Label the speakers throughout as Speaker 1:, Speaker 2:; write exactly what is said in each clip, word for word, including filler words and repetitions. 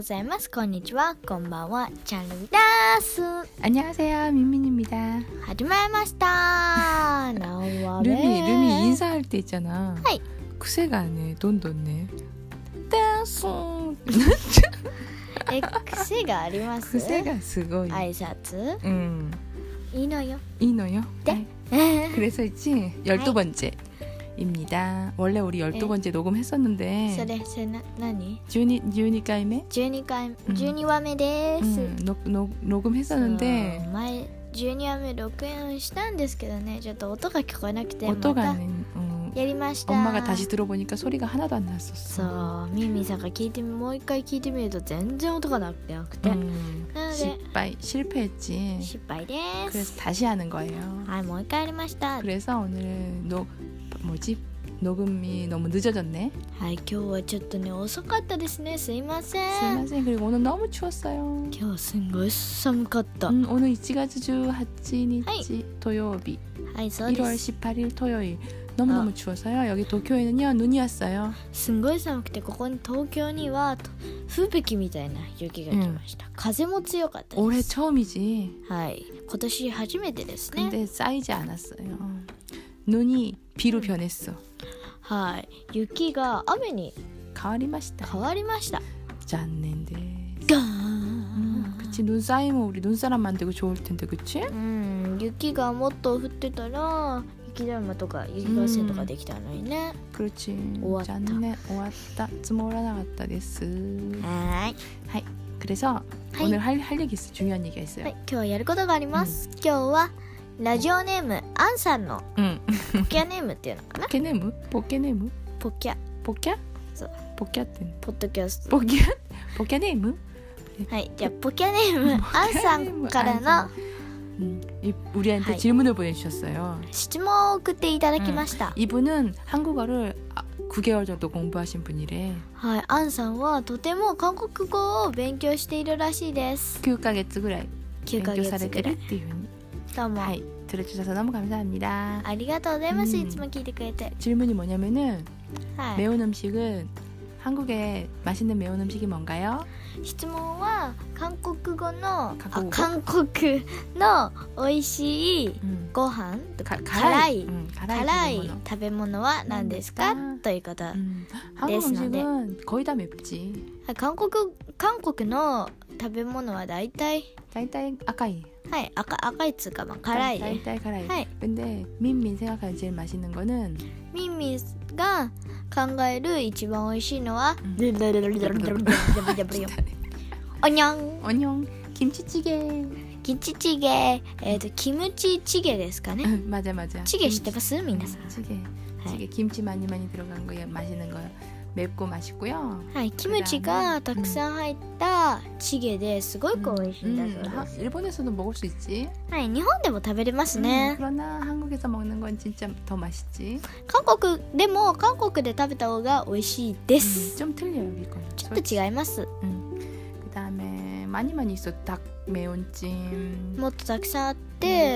Speaker 1: ございます。こんにちは、こんばんは、チャンルミです。
Speaker 2: 안녕하세요, 민민입니다.
Speaker 1: 始まりました。何話目?
Speaker 2: 루미, 루미 인사할 때 있잖아.
Speaker 1: 하이.
Speaker 2: 癖がね、どんどんね。댄스.
Speaker 1: え、癖があります？
Speaker 2: 癖がすごい。
Speaker 1: 挨拶?
Speaker 2: 음.
Speaker 1: いいのよ。
Speaker 2: いいのよ.
Speaker 1: 네.
Speaker 2: 그래서 있지, 열두 번째입니다. 원래 우리 열두 번째 녹음했었는데.
Speaker 1: それ、それな、何?
Speaker 2: 12, 12回目?
Speaker 1: じゅうにかいめ、じゅうにわめです。
Speaker 2: 음, 녹, 녹, 녹음했었는데.
Speaker 1: 前、じゅうにわめ録音したんですけどね、ちょっと音が聞こえなくて、
Speaker 2: 音が
Speaker 1: ね、
Speaker 2: 음,
Speaker 1: やりました。
Speaker 2: 엄마가 다시 들어보니까 소리가 하나도 안 났었어.
Speaker 1: そう、ミミさんが聞いてもう一回聞いてみると全然音がなくてなくて、
Speaker 2: 음,
Speaker 1: なので
Speaker 2: 실패, 실패했지.
Speaker 1: 失敗です。
Speaker 2: 그래서 다시 하는 거예요.
Speaker 1: はい、もう一回やりました。
Speaker 2: 그래서 오늘 노 뭐지 녹음이 너무 늦어졌네.
Speaker 1: はい、今日はちょっとね遅かったですね。すいません。
Speaker 2: 스미마셍. 그리고 오늘 너무 추웠어요.
Speaker 1: 今日すんごい寒かった。
Speaker 2: 음, 오늘 일 월 십팔일
Speaker 1: 하이.
Speaker 2: 토요일.
Speaker 1: はい、そうで
Speaker 2: 일월
Speaker 1: す。
Speaker 2: 십팔일 토요일. 너무너무
Speaker 1: 아.
Speaker 2: 추워서요. 여기 도쿄에는요 눈이 왔어요.
Speaker 1: すんごい寒くて、ここに東京には吹雪みたいな雪が来ました。 風も強かったです。
Speaker 2: 올해 처음이지.
Speaker 1: はい、今年初めてですね。
Speaker 2: 근데 쌓이지 않았어요. 눈이 비로 변했어.
Speaker 1: はい、雪が雨に
Speaker 2: 가을이마시다.
Speaker 1: 変わりました。
Speaker 2: 짠낸데.
Speaker 1: ガーン。
Speaker 2: 음, 그치. 눈 쌓이면 우리 눈사람 만들고 좋을 텐데, 그치?
Speaker 1: うん、雪がもっと降ってたら雪だるまとか雪合戦とかできたのにね。
Speaker 2: 그렇지.
Speaker 1: 오왔다.
Speaker 2: 짠네. 오왔다. 스모라나갔다 데스.
Speaker 1: はーい。
Speaker 2: 하이. 그래서
Speaker 1: 하이.
Speaker 2: 오늘 할, 할 얘기 있어. 중요한 얘기가 있어요.
Speaker 1: はい、今日はやることがあります。今日はラジオネームアンさんの
Speaker 2: 응.
Speaker 1: ポキャネームっていうのかな。
Speaker 2: 포케네무? 포케네무?
Speaker 1: ポキャ、
Speaker 2: 포캬?
Speaker 1: そう、
Speaker 2: 포캬 때.
Speaker 1: ポッドキャスト。
Speaker 2: 포캬? 포케네무?
Speaker 1: はい、じゃあポキャネームアンさんからの
Speaker 2: 음, 이, 우리한테
Speaker 1: 하이.
Speaker 2: 질문을 보내주셨어요.
Speaker 1: 質問を送っていただきました。
Speaker 2: 이분은 한국어를 구 개월 정도 공부하신 분이래.
Speaker 1: はい、アンさんはとても韓国語を勉強しているらしいです。
Speaker 2: 구ヶ月ぐらい
Speaker 1: きゅうかげつぐらい。
Speaker 2: 勉強されてるっていうふうに.
Speaker 1: どうも、
Speaker 2: 하이. 들어주셔서 너무 감사합니다.
Speaker 1: ありがとうございます。
Speaker 2: 음.
Speaker 1: いつも聞いてくれて。
Speaker 2: 질문이 뭐냐면은
Speaker 1: はい。
Speaker 2: 매운 음식은 한국에 맛있는 매운 음식이 뭔가요?
Speaker 1: 質問は韓国語の
Speaker 2: 韓国語
Speaker 1: あ韓国の美味しい
Speaker 2: 음.
Speaker 1: ご飯とか
Speaker 2: 가-
Speaker 1: 辛い
Speaker 2: 음,
Speaker 1: 辛
Speaker 2: 가라이
Speaker 1: い食べ物は何ですか、
Speaker 2: 何ですか
Speaker 1: ということ、
Speaker 2: 음. 한국
Speaker 1: 데스
Speaker 2: 음식은 거의 다 맵지.
Speaker 1: 韓国韓国の食べ物は大体
Speaker 2: 다이다이 아까이.
Speaker 1: はい赤赤いっつうか、まあ、辛いで
Speaker 2: 다이다이 가라이.
Speaker 1: はい
Speaker 2: 근데 민민 생각하는 제일 맛있는 거는
Speaker 1: ミンミンが考える一番美味しいのは、
Speaker 2: うん
Speaker 1: おにゃん
Speaker 2: 어녕 김치찌개.
Speaker 1: キチチゲ、えっとキムチチゲですかね。
Speaker 2: 맞아 맞아.
Speaker 1: チゲ知ってます皆さん。
Speaker 2: 찌개.
Speaker 1: 하이.
Speaker 2: 찌개 김치 많이 많이 들어간 거에 맛있는 거. 맵고 맛있고요.
Speaker 1: はい、キムチがたくさん入ったチゲですごく美味しいんだ
Speaker 2: 음,
Speaker 1: そうで
Speaker 2: 하-
Speaker 1: す。
Speaker 2: 일본에서도 먹을 수 있지.
Speaker 1: はい、日本でも食べれますね。
Speaker 2: 음, 그러나 한국에서 먹는 건 진짜 더 맛있지.
Speaker 1: 韓国でも韓国で食べた方が美味しいで
Speaker 2: 음,
Speaker 1: す。
Speaker 2: 좀 틀려요 우리 거는.
Speaker 1: ちょっと違います。
Speaker 2: 음. 그다음에 많이 많이 있어. 닭 매운찜.
Speaker 1: もっとたくさんあって、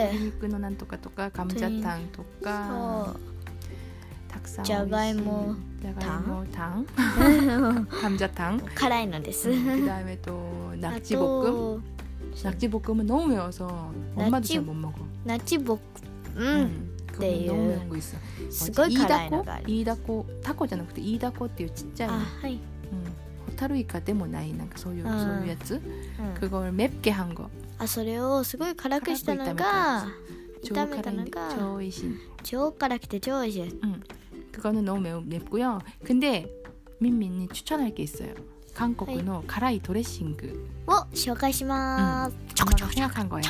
Speaker 2: 鶏肉のなんとかとか 감자탕 と
Speaker 1: そ
Speaker 2: か
Speaker 1: う
Speaker 2: 닭사
Speaker 1: じゃがいも
Speaker 2: 자가이모 당 감자탕
Speaker 1: 辛いのです。
Speaker 2: 그다음에 또
Speaker 1: あ
Speaker 2: 낙지볶음
Speaker 1: と
Speaker 2: 낙지볶음은 너무 매워서 엄마도
Speaker 1: 낙지-
Speaker 2: 잘 못 먹어.
Speaker 1: ナチボック、うん、
Speaker 2: 음, 그거
Speaker 1: 네,
Speaker 2: 너무
Speaker 1: 예.
Speaker 2: 매운 거 있어.
Speaker 1: すごい辛いのがある。
Speaker 2: 이다코 타코잖아. 근데 이다코っていう 진짜
Speaker 1: あ、はい、
Speaker 2: 음, 호타루이카 でもない なんかそういう
Speaker 1: 아.
Speaker 2: そういうやつ.
Speaker 1: うん、
Speaker 2: 그걸 맵게 한 거.
Speaker 1: あ、それをすごい辛くしたのが炒めたのが
Speaker 2: 조이신.
Speaker 1: 超辛くて超美味しいです。
Speaker 2: 음. 그거는 너무 매우 맵고요. 근데 민민이 추천할 게 있어요. 한국의 가라이 드레싱.
Speaker 1: を紹介します。
Speaker 2: 엄마가 생각한 거야.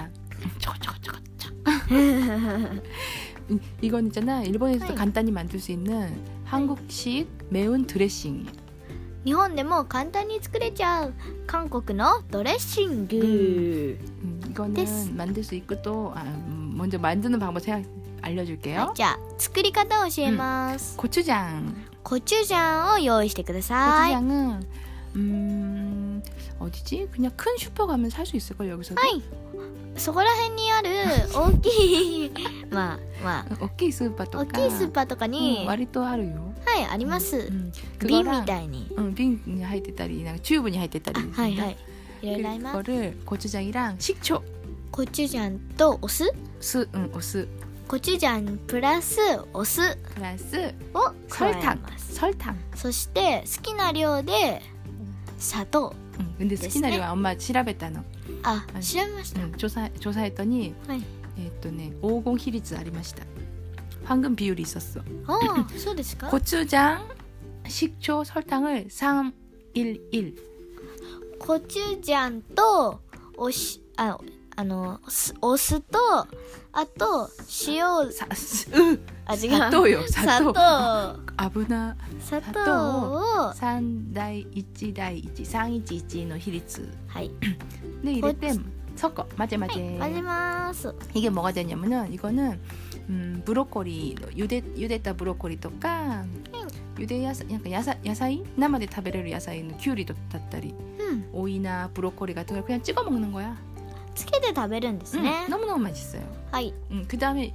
Speaker 2: 음, 이건 있잖아. 일본에서도
Speaker 1: 하이.
Speaker 2: 간단히 만들 수 있는 한국식 매운 드레싱.
Speaker 1: 日本でも簡単に作れちゃう韓国のドレッシング。
Speaker 2: 음, 이거는
Speaker 1: 데스.
Speaker 2: 만들 수 있고 또 아, 음, 먼저 만드는 방법 생각 알려줄게요.
Speaker 1: じゃあ作り方を教えます。
Speaker 2: 고추장.
Speaker 1: コチュジャンを用意してください。
Speaker 2: 고추장은 음, 어디지? 그냥 큰 슈퍼 가면 살 수 있을걸 여기서도.
Speaker 1: はい。 そこら辺にある大きいまあまあ
Speaker 2: 大きいスーパーとか
Speaker 1: 大きいスーパーとかに、
Speaker 2: うん、割とあるよ。
Speaker 1: はいあります、
Speaker 2: うん、
Speaker 1: 瓶みたいに、
Speaker 2: うん、瓶に入ってたりなんかチューブに入ってたり、
Speaker 1: はいはいいろいろあります。
Speaker 2: 그거를 고추장이랑 식초
Speaker 1: コチュジャンとお酢
Speaker 2: 수, 응, 오스
Speaker 1: コチュジャンプラスお酢
Speaker 2: 플러스
Speaker 1: を加え
Speaker 2: 설탕
Speaker 1: ます。
Speaker 2: 설탕
Speaker 1: そして好きな量で砂糖
Speaker 2: 응, 근데 스키나리와 엄마 調べたの。
Speaker 1: あ調べました、
Speaker 2: 응, 조사, 조사했더니
Speaker 1: はい、
Speaker 2: えっとね黄金比率ありました。 황금 비율이 있었어.
Speaker 1: ああそうですか。
Speaker 2: 고추장, 식초, 설탕을 삼 일 일
Speaker 1: コチュジャンとおしああのお酢とあと塩
Speaker 2: さ
Speaker 1: あ違う
Speaker 2: 砂糖よ砂糖
Speaker 1: 砂糖
Speaker 2: 危な
Speaker 1: 砂糖を
Speaker 2: さん対いち対いちさんいちいちの比率
Speaker 1: はい
Speaker 2: で入れて섞어 맞아 맞아
Speaker 1: はい混ぜます。
Speaker 2: 이게 뭐가 되냐면은 이거는 음, 브로콜리 유대 유대다 브로콜리 とか 유대 야사 약간 야사 야사이生で食べれる野菜のキュウリだったり
Speaker 1: 음.
Speaker 2: 오이나 브로콜리 같은 걸 그냥 찍어 먹는 거야.
Speaker 1: つけて食べるんですね。
Speaker 2: 응, 너무너무 맛있어요.
Speaker 1: はい
Speaker 2: 응, 그다음에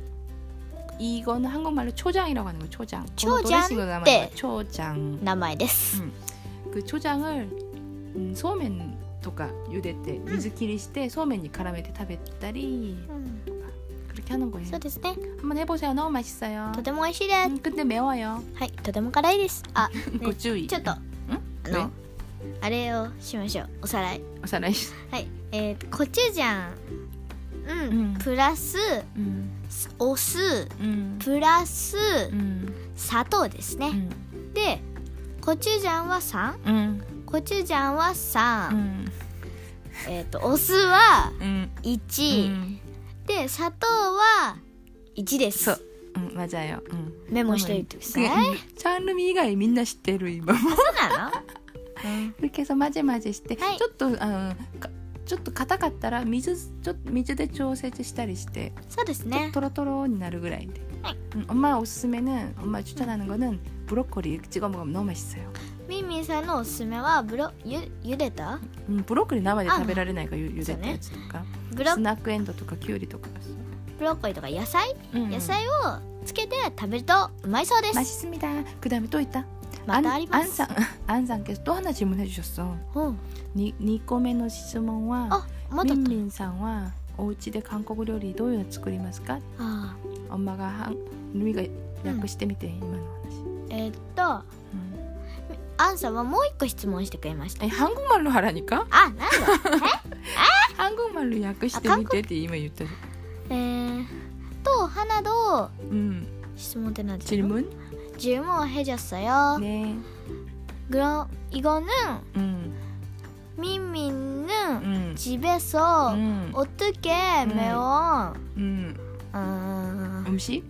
Speaker 2: 이거는 한국말로 초장이라고 하는 거예요. 초장.
Speaker 1: 초장
Speaker 2: 때 초장.
Speaker 1: 名前です。
Speaker 2: 응. 그 초장을 음, 소면 とか茹でて水切りしてそうめんに絡めて食べたりとか 그렇게 하는 거예요.
Speaker 1: そうですね。
Speaker 2: 한번 해보세요. 너무 맛있어요.
Speaker 1: とても美味しいです。
Speaker 2: 음, 근데 매워요.
Speaker 1: はい、とても辛いです。あ、ね、
Speaker 2: ご注意。
Speaker 1: ちょっと、
Speaker 2: ん
Speaker 1: あの、あれをしましょう。おさらい。
Speaker 2: おさらい。
Speaker 1: はい、えー、コチュジャン、うん、
Speaker 2: うん
Speaker 1: プラス、
Speaker 2: うん、
Speaker 1: お酢、
Speaker 2: うん、
Speaker 1: プラス、
Speaker 2: うん、
Speaker 1: 砂糖ですね。
Speaker 2: うん、
Speaker 1: で、コチュジャンはさん、
Speaker 2: うん、
Speaker 1: コチュジャンはさん、
Speaker 2: うん、
Speaker 1: えっ、ー、とお酢は
Speaker 2: うん、
Speaker 1: いち、うん、で砂糖はいちです。
Speaker 2: そう、うん、맞아요。うん、
Speaker 1: メモしておいてください。
Speaker 2: チャンルミ以外みんな知ってる今も。
Speaker 1: そうなの？
Speaker 2: 그렇게 해서 마제마제して、
Speaker 1: はい、
Speaker 2: ちょっとあのちょっと硬かったら水ちょっと水で調節したりして、
Speaker 1: そうですね。
Speaker 2: トロトロになるぐらいで。
Speaker 1: はい。
Speaker 2: 음, 엄마 오스스메는 엄마 추천하는 거는 브로콜리 이렇게 찍어 먹으면 너무 맛있어요.
Speaker 1: ミンミンさんのおすすめはブロゆ茹でた？
Speaker 2: 음, 브로콜리 生で食べられないから茹でたやつとか、
Speaker 1: ブロ
Speaker 2: スナックエンドとかキュウリとか。
Speaker 1: ブロッコリーとか野菜、
Speaker 2: うんうん、
Speaker 1: 野菜をつけて食べるとうまいそうです。
Speaker 2: 맛있습니다. 그다음에 또 있다.
Speaker 1: またあります。
Speaker 2: 안상께서 또 하나 질문해 주셨어. 니, 니個目の質問は 민민さんは お家で韓国料理どういうの作りますか?
Speaker 1: 아.
Speaker 2: 엄마가 한, 루미가訳してみて、今の話。
Speaker 1: えっと、アンさんはもう一個質問してくれました。
Speaker 2: 에, 한국말로 하라니까?
Speaker 1: 아, 난다.
Speaker 2: 한국말로訳してみてって今言った。
Speaker 1: 에, 또 하나 더
Speaker 2: 음.
Speaker 1: 질문
Speaker 2: 질문?
Speaker 1: 질문 해줬어요.
Speaker 2: 네.
Speaker 1: 그럼 이거는
Speaker 2: 음.
Speaker 1: 민민은
Speaker 2: 음.
Speaker 1: 집에서
Speaker 2: 음.
Speaker 1: 어떻게 음. 매운
Speaker 2: 음.
Speaker 1: 어,
Speaker 2: 음식?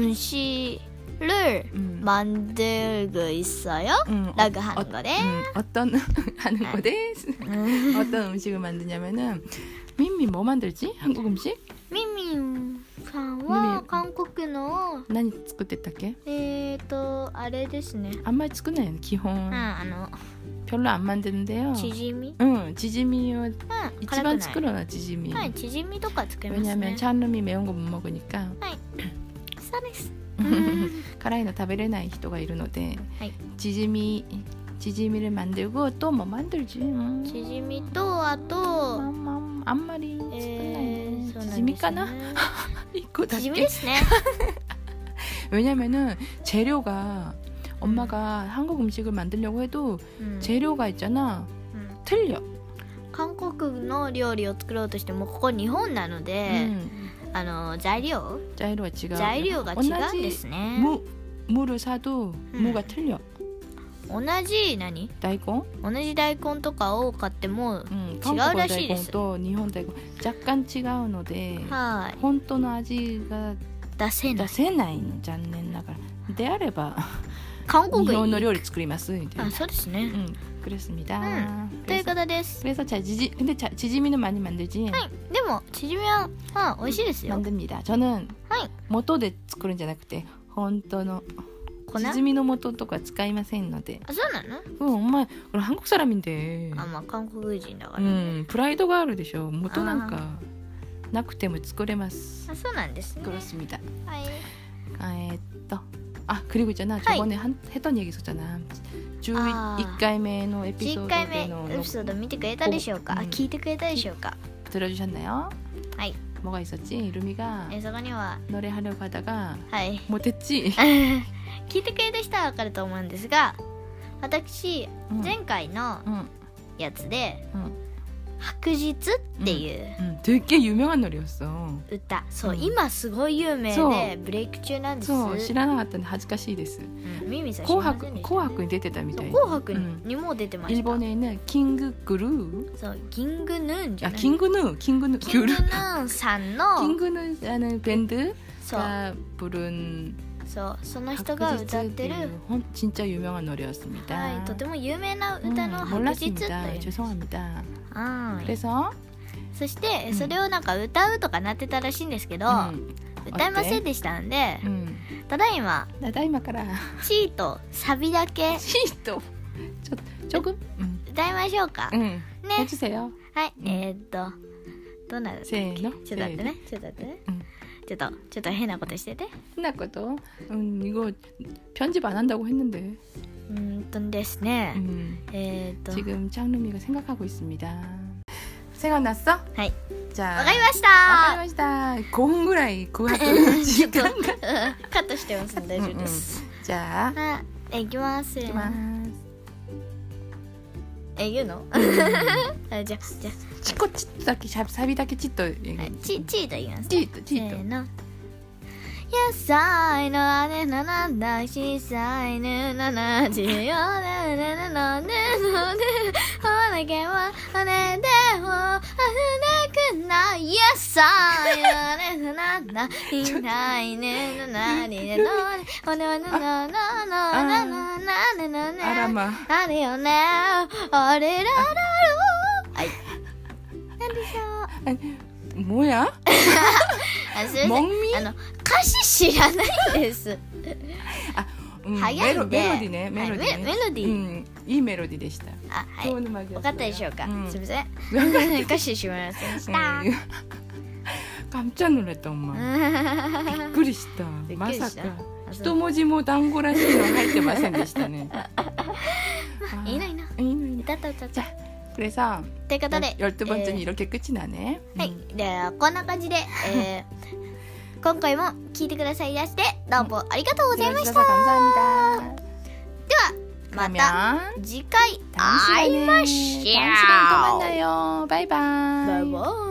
Speaker 1: 음식을 음. 만들고 있어요?
Speaker 2: 음.
Speaker 1: 라고 하는
Speaker 2: 어,
Speaker 1: 거네.
Speaker 2: 음. 어떤 하는 거네? 음. 어떤 음식을 만드냐면은 민민 뭐 만들지? 한국 음식?
Speaker 1: 민민さんは韓国の
Speaker 2: 何作ってたっけ？
Speaker 1: えーとあれですね。
Speaker 2: あんまり作んないよね基本。
Speaker 1: うんあの
Speaker 2: 별로 안 만드는데요.
Speaker 1: 지짐이?
Speaker 2: 응, 지짐이요.
Speaker 1: 응,
Speaker 2: 이치반 츠쿠로나 지짐이.
Speaker 1: 네, 지짐이도 같이
Speaker 2: 왜냐면 찬룸이 매운 거 못 먹으니까.
Speaker 1: 네. そうです。
Speaker 2: 辛いの食べれない人がいるので、
Speaker 1: はい.
Speaker 2: 지짐이 지짐이를 만들고 또 뭐 만들지? 음.
Speaker 1: 지짐이 또あと
Speaker 2: 앞말이
Speaker 1: 에...
Speaker 2: 지짐이까나? 이거 다
Speaker 1: 지짐이ですね.
Speaker 2: 왜냐면은 재료가 엄마가 음. 한국 음식을 만들려고 해도 음. 재료가 있잖아. 음. 틀려.
Speaker 1: 한국の料理を作ろうとしてもここ日本なので、あの材料
Speaker 2: 材料が違う.
Speaker 1: 材料が違うんですね.
Speaker 2: 무 무를 사도 무가 틀려.
Speaker 1: 同じ何?
Speaker 2: 大根?
Speaker 1: 同じ大根とかを買っても違うらしいです.
Speaker 2: と日本大根若干違うので、
Speaker 1: はい。
Speaker 2: 本当の味が
Speaker 1: 出せない。
Speaker 2: 出せないの残念ながら. であれば
Speaker 1: 韓国
Speaker 2: 日本の料理作ります。
Speaker 1: あ、そうですね.
Speaker 2: 응, 그렇습니다.
Speaker 1: 응, ということです.
Speaker 2: 그래서 자 지지 근데 자, 지짐이는 많이 만들지.
Speaker 1: はい. でもチヂミはあ美味しいですよ.
Speaker 2: 만듭니다. 저는
Speaker 1: はい.
Speaker 2: 元で作るんじゃなくて本当の 지짐이의 元とか使いませんので.
Speaker 1: 아, そうなの?
Speaker 2: 응, 엄마 우리 한국 사람인데.
Speaker 1: 아, 막 한국인だから.
Speaker 2: 응, 프라이드가あるでしょ. 元なんかなくても作れます。
Speaker 1: あ、そうなんですね。
Speaker 2: 그렇습니다.
Speaker 1: はい。
Speaker 2: 아, 또. 아, 그리고 있잖아. 저번에 한, 했던 얘기 있었잖아. 십일回目のエピソードでの
Speaker 1: じゅっかいめエピソード見てくれたでしょうか、
Speaker 2: うん、
Speaker 1: あ、聞いてくれたでしょうか。
Speaker 2: 들어주셨나요?
Speaker 1: はい。
Speaker 2: 뭐가 있었지? 루미가
Speaker 1: えそこには
Speaker 2: 노래하려고 하다가
Speaker 1: はい
Speaker 2: 못했지?
Speaker 1: 聞いてくれた人はわかると思うんですが、私、
Speaker 2: うん、
Speaker 1: 前回の
Speaker 2: 응,
Speaker 1: やつで、
Speaker 2: 응.
Speaker 1: 白日っていう、
Speaker 2: うんうん、되게 유명한 노래였어.
Speaker 1: 歌、そう、
Speaker 2: うん、
Speaker 1: 今すごい有名でブレイク中なんです。
Speaker 2: そう、知らなかったんで恥ずかしいです。
Speaker 1: うん、ミミさん知
Speaker 2: 紅
Speaker 1: らませんでした。
Speaker 2: 白、紅白に出てたみたい。
Speaker 1: 紅白にも出てました。
Speaker 2: 일본에는 킹그 그루.
Speaker 1: そう、キングヌーンじゃない。
Speaker 2: あ、キングヌー、キングヌー、
Speaker 1: キングヌーンさんの
Speaker 2: キングヌー밴드
Speaker 1: そう、
Speaker 2: 가 부른
Speaker 1: そう、その人が歌ってる
Speaker 2: 진짜 유명한 노래였습니다.
Speaker 1: はい、とても有名な歌の白日という、
Speaker 2: 몰랐습니다. 죄송합니다.
Speaker 1: はい。
Speaker 2: 그래서
Speaker 1: そしてそれをなんか歌うとかなってたらしいんですけど、歌いませんでしたんで、ただいま
Speaker 2: ただいまから
Speaker 1: チートサビだけ
Speaker 2: チートちょ조금
Speaker 1: 歌いましょうか。
Speaker 2: ね。
Speaker 1: 해주세요。はい、えーっとどうなるんだっけ。
Speaker 2: せーの。
Speaker 1: ちょっと待ってね。ちょっと待ってね。ちょっとちょっと変なことしてて。
Speaker 2: 変なこと？うん이거 편집 안 한다고 했는데.
Speaker 1: 음とですね。
Speaker 2: 음.
Speaker 1: えーっと
Speaker 2: 지금 짱루미가 생각하고 있습니다. 생각났어?
Speaker 1: はい。
Speaker 2: 자.
Speaker 1: わかりました。
Speaker 2: わかりました。ごふんぐらい空白時間が
Speaker 1: カットしてますんで大丈夫です。
Speaker 2: じゃあ、
Speaker 1: はい、いきます。
Speaker 2: いきます。
Speaker 1: え、言うの？あ、じゃじゃ
Speaker 2: チコチッとだけサビだけチッと、はい、
Speaker 1: チチーと言います。
Speaker 2: チートチート。
Speaker 1: せーの。野菜の姉のなんだ小さいねななじよねねねのねのねほなけは骨でもあふれくない野菜のねのなんだいないねのなにねのねほなののののなななねのね
Speaker 2: あらま
Speaker 1: あれよねあれららろはいなんでしょう
Speaker 2: もや
Speaker 1: あ、すいません。あの歌詞知らないです。
Speaker 2: あ、うん、
Speaker 1: 早いんで
Speaker 2: メロディね、メロディね、
Speaker 1: はい、メ, メロディー、
Speaker 2: うん、いいメロディでした。
Speaker 1: あ、はい。分かったでしょうか。うん、すみません。歌詞知らませんでした。
Speaker 2: 깜짝 놀랐다 엄마. びっくりした。まさか一文字も団子らしいの入ってませんでしたね。
Speaker 1: いいのいいの。
Speaker 2: いいのいいの。
Speaker 1: 歌った歌った。
Speaker 2: 그래서
Speaker 1: ということで
Speaker 2: 열두 번째는 이렇게 끝이 나네.
Speaker 1: はい。ではこんな感じで、えー今回も聞いてくださいましてどうもありがとうございました。ではまた次回会いましょう。
Speaker 2: バイバイ。
Speaker 1: バイバイ。